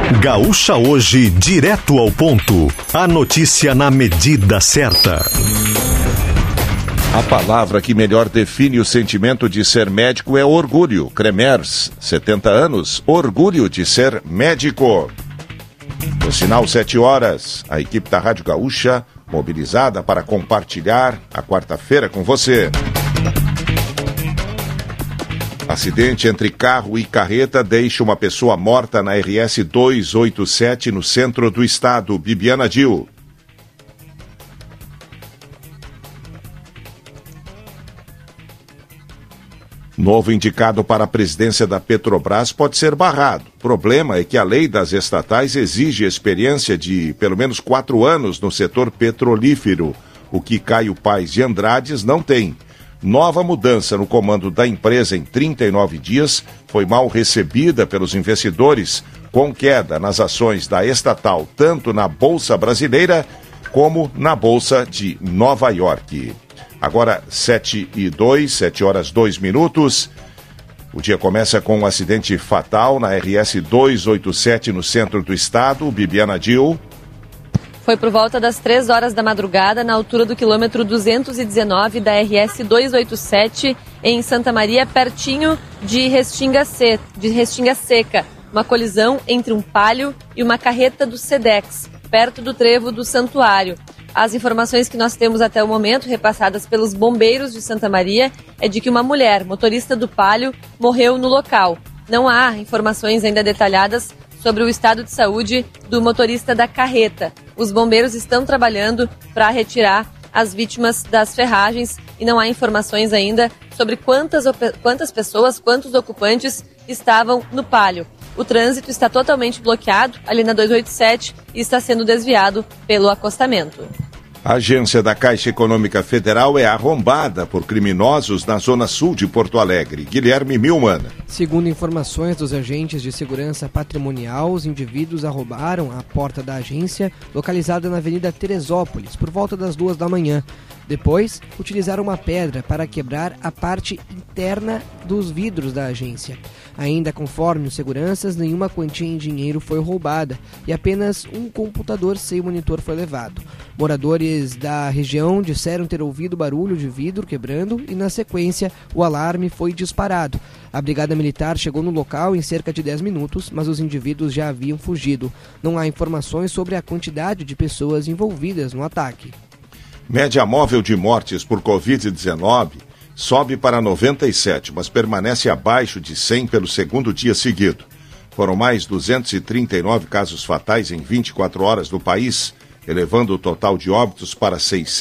Gaúcha Hoje, direto ao ponto. A notícia na medida certa. A palavra que melhor define o sentimento de ser médico é orgulho. Cremers, 70 anos, orgulho de ser médico. No sinal 7 horas, a equipe da Rádio Gaúcha mobilizada para compartilhar a quarta-feira com você. Acidente entre carro e carreta deixa uma pessoa morta na RS 287 no centro do estado. Bibiana Dil. Novo indicado para a presidência da Petrobras pode ser barrado. O problema é que a lei das estatais exige experiência de pelo menos 4 anos no setor petrolífero, o que Caio Paes de Andrades não tem. Nova mudança no comando da empresa em 39 dias foi mal recebida pelos investidores, com queda nas ações da estatal tanto na Bolsa Brasileira como na Bolsa de Nova York. Agora 7 horas 2 minutos. O dia começa com um acidente fatal na RS 287 no centro do estado. Bibiana Dil. Foi por volta das 3 horas da madrugada, na altura do quilômetro 219 da RS 287, em Santa Maria, pertinho de Restinga Seca. Uma colisão entre um Palio e uma carreta do Sedex, perto do trevo do Santuário. As informações que nós temos até o momento, repassadas pelos bombeiros de Santa Maria, é de que uma mulher, motorista do Palio, morreu no local. Não há informações ainda detalhadas sobre o estado de saúde do motorista da carreta. Os bombeiros estão trabalhando para retirar as vítimas das ferragens e não há informações ainda sobre quantas pessoas, quantos ocupantes estavam no Palio. O trânsito está totalmente bloqueado ali na 287 e está sendo desviado pelo acostamento. A agência da Caixa Econômica Federal é arrombada por criminosos na zona sul de Porto Alegre. Guilherme Milman. Segundo informações dos agentes de segurança patrimonial, os indivíduos arrombaram a porta da agência, localizada na Avenida Teresópolis, por volta das 2 da manhã. Depois, utilizaram uma pedra para quebrar a parte interna dos vidros da agência. Ainda conforme os seguranças, nenhuma quantia em dinheiro foi roubada e apenas um computador sem monitor foi levado. Moradores da região disseram ter ouvido barulho de vidro quebrando e, na sequência, o alarme foi disparado. A Brigada Militar chegou no local em cerca de 10 minutos, mas os indivíduos já haviam fugido. Não há informações sobre a quantidade de pessoas envolvidas no ataque. Média móvel de mortes por Covid-19 sobe para 97, mas permanece abaixo de 100 pelo segundo dia seguido. Foram mais 239 casos fatais em 24 horas no país, elevando o total de óbitos para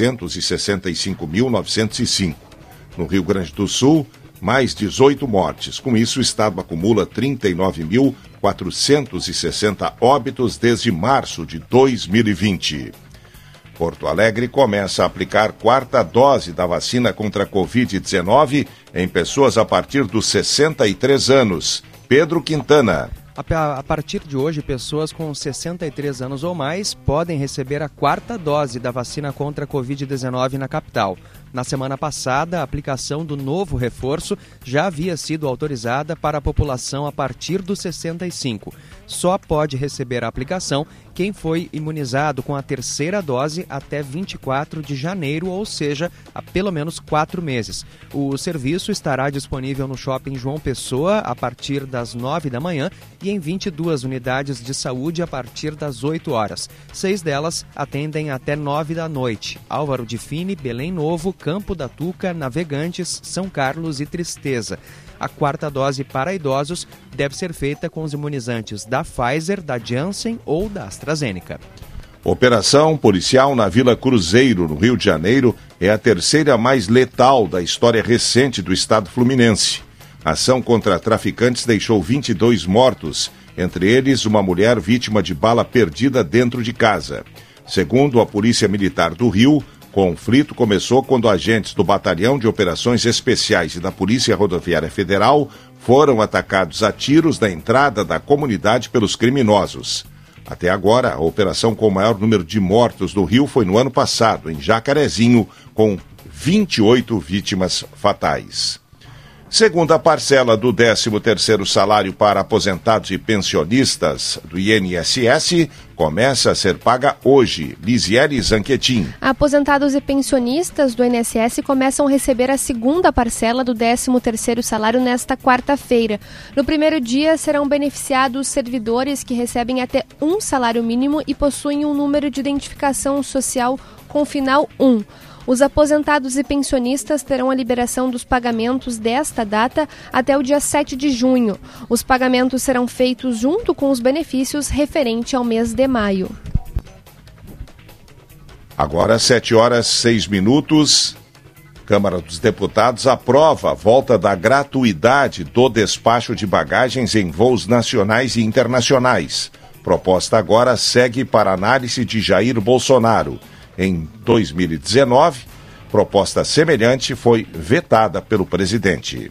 665.905. No Rio Grande do Sul, mais 18 mortes. Com isso, o estado acumula 39.460 óbitos desde março de 2020. Porto Alegre começa a aplicar 4ª dose da vacina contra a Covid-19 em pessoas a partir dos 63 anos. Pedro Quintana. A partir de hoje, pessoas com 63 anos ou mais podem receber a 4ª dose da vacina contra a Covid-19 na capital. Na semana passada, a aplicação do novo reforço já havia sido autorizada para a população a partir dos 65. Só pode receber a aplicação quem foi imunizado com a 3ª dose até 24 de janeiro, ou seja, há pelo menos 4 meses. O serviço estará disponível no Shopping João Pessoa a partir das 9 da manhã e em 22 unidades de saúde a partir das 8 horas. 6 delas atendem até 9 da noite. Álvaro de Fini, Belém Novo, Campo da Tuca, Navegantes, São Carlos e Tristeza. A 4ª dose para idosos deve ser feita com os imunizantes da Pfizer, da Janssen ou da AstraZeneca. Operação policial na Vila Cruzeiro, no Rio de Janeiro, é a 3ª mais letal da história recente do estado fluminense. A ação contra traficantes deixou 22 mortos, entre eles uma mulher vítima de bala perdida dentro de casa. Segundo a Polícia Militar do Rio, o conflito começou quando agentes do Batalhão de Operações Especiais e da Polícia Rodoviária Federal foram atacados a tiros na entrada da comunidade pelos criminosos. Até agora, a operação com o maior número de mortos do Rio foi no ano passado, em Jacarezinho, com 28 vítimas fatais. Segunda parcela do 13º salário para aposentados e pensionistas do INSS começa a ser paga hoje. Lisiele Zanquetin. Aposentados e pensionistas do INSS começam a receber a segunda parcela do 13º salário nesta quarta-feira. No primeiro dia serão beneficiados servidores que recebem até um salário mínimo e possuem um número de identificação social com final 1. Os aposentados e pensionistas terão a liberação dos pagamentos desta data até o dia 7 de junho. Os pagamentos serão feitos junto com os benefícios referente ao mês de maio. Agora, 7h06. Câmara dos Deputados aprova a volta da gratuidade do despacho de bagagens em voos nacionais e internacionais. Proposta agora segue para análise de Jair Bolsonaro. Em 2019, proposta semelhante foi vetada pelo presidente.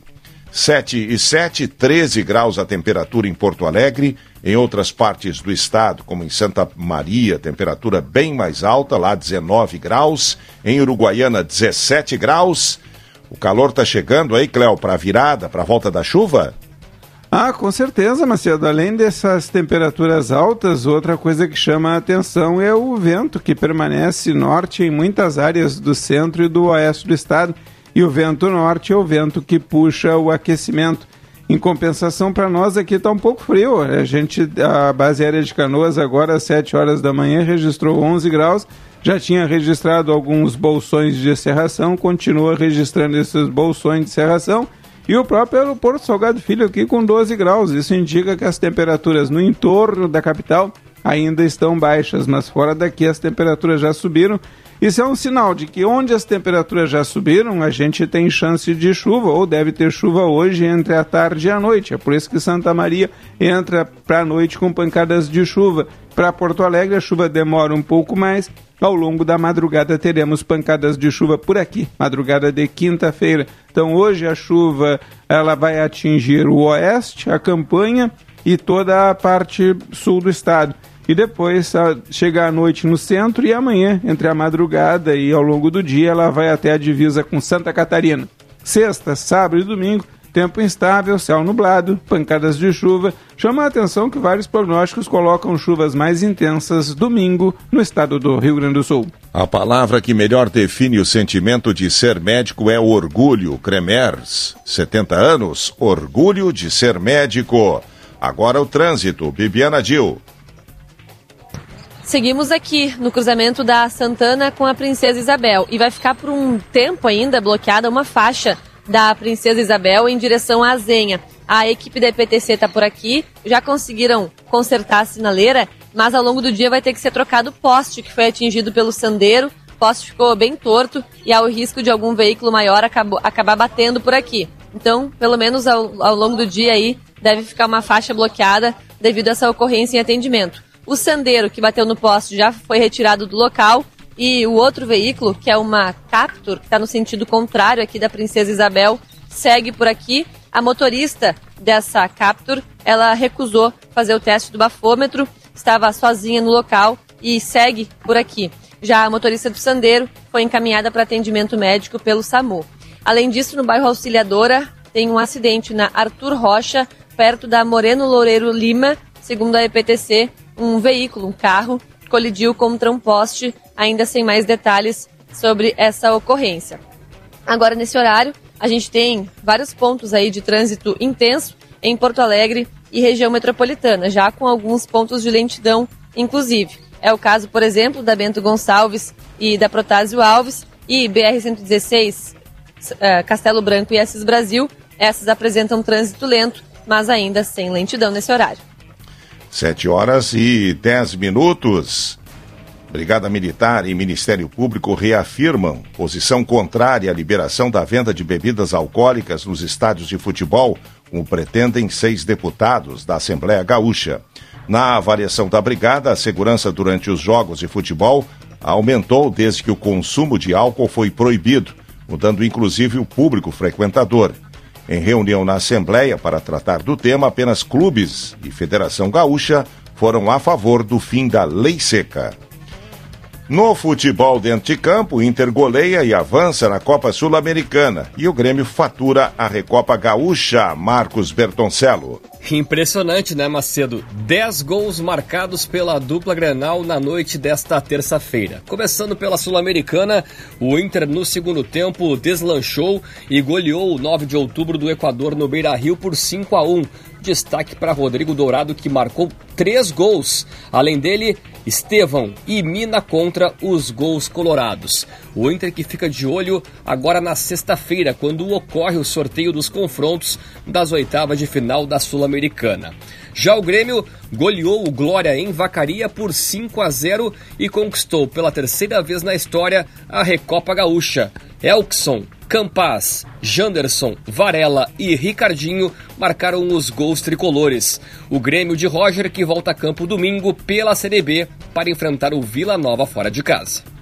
7h07, 13 graus a temperatura em Porto Alegre. Em outras partes do estado, como em Santa Maria, temperatura bem mais alta, lá 19 graus. Em Uruguaiana, 17 graus. O calor está chegando aí, Cléo, para a virada, para a volta da chuva? Com certeza, Macedo. Além dessas temperaturas altas, outra coisa que chama a atenção é o vento, que permanece norte em muitas áreas do centro e do oeste do estado. E o vento norte é o vento que puxa o aquecimento. Em compensação, para nós aqui está um pouco frio. A base aérea de Canoas, agora às 7 horas da manhã, registrou 11 graus. Já tinha registrado alguns bolsões de cerração, continua registrando esses bolsões de cerração. E o próprio aeroporto Salgado Filho aqui com 12 graus. Isso indica que as temperaturas no entorno da capital ainda estão baixas, mas fora daqui as temperaturas já subiram. Isso é um sinal de que onde as temperaturas já subiram, a gente tem chance de chuva, ou deve ter chuva hoje entre a tarde e a noite. É por isso que Santa Maria entra para a noite com pancadas de chuva. Para Porto Alegre, a chuva demora um pouco mais. Ao longo da madrugada teremos pancadas de chuva por aqui, madrugada de quinta-feira. Então hoje a chuva ela vai atingir o oeste, a campanha e toda a parte sul do estado. E depois chega à noite no centro e amanhã, entre a madrugada e ao longo do dia, ela vai até a divisa com Santa Catarina. Sexta, sábado e domingo, tempo instável, céu nublado, pancadas de chuva. Chama a atenção que vários prognósticos colocam chuvas mais intensas domingo no estado do Rio Grande do Sul. A palavra que melhor define o sentimento de ser médico é orgulho. Cremers, 70 anos, orgulho de ser médico. Agora o trânsito, Bibiana Gil. Seguimos aqui no cruzamento da Santana com a Princesa Isabel e vai ficar por um tempo ainda bloqueada uma faixa da Princesa Isabel em direção à Zenha. A equipe da EPTC está por aqui, já conseguiram consertar a sinaleira, mas ao longo do dia vai ter que ser trocado o poste que foi atingido pelo sandeiro. O poste ficou bem torto e há o risco de algum veículo maior acabar batendo por aqui. Então, pelo menos ao longo do dia aí, deve ficar uma faixa bloqueada devido a essa ocorrência em atendimento. O sandeiro que bateu no poste já foi retirado do local e o outro veículo, que é uma Captur, que está no sentido contrário aqui da Princesa Isabel, segue por aqui. A motorista dessa Captur, ela recusou fazer o teste do bafômetro, estava sozinha no local e segue por aqui. Já a motorista do sandeiro foi encaminhada para atendimento médico pelo SAMU. Além disso, no bairro Auxiliadora, tem um acidente na Arthur Rocha, perto da Moreno Loureiro Lima. Segundo a EPTC, um veículo, um carro, colidiu contra um poste, ainda sem mais detalhes sobre essa ocorrência. Agora, nesse horário, a gente tem vários pontos aí de trânsito intenso em Porto Alegre e região metropolitana, já com alguns pontos de lentidão, inclusive. É o caso, por exemplo, da Bento Gonçalves e da Protásio Alves e BR-116, Castelo Branco e Assis Brasil. Essas apresentam trânsito lento, mas ainda sem lentidão nesse horário. 7h10. Brigada Militar e Ministério Público reafirmam posição contrária à liberação da venda de bebidas alcoólicas nos estádios de futebol, como pretendem 6 deputados da Assembleia Gaúcha. Na avaliação da Brigada, a segurança durante os jogos de futebol aumentou desde que o consumo de álcool foi proibido, mudando inclusive o público frequentador. Em reunião na Assembleia para tratar do tema, apenas clubes e Federação Gaúcha foram a favor do fim da lei seca. No futebol dentro de campo, o Inter goleia e avança na Copa Sul-Americana. E o Grêmio fatura a Recopa Gaúcha. Marcos Bertoncello. Impressionante, né, Macedo? 10 gols marcados pela dupla Grenal na noite desta terça-feira. Começando pela Sul-Americana, o Inter no segundo tempo deslanchou e goleou o 9 de outubro do Equador no Beira-Rio por 5-1. Destaque para Rodrigo Dourado, que marcou 3 gols. Além dele, Estevão e Mina contra os gols colorados. O Inter que fica de olho agora na sexta-feira, quando ocorre o sorteio dos confrontos das oitavas de final da Sul-Americana. Já o Grêmio goleou o Glória em Vacaria por 5-0 e conquistou pela terceira vez na história a Recopa Gaúcha. Elkson, Campaz, Janderson, Varela e Ricardinho marcaram os gols tricolores. O Grêmio de Roger que volta a campo domingo pela Série B para enfrentar o Vila Nova fora de casa.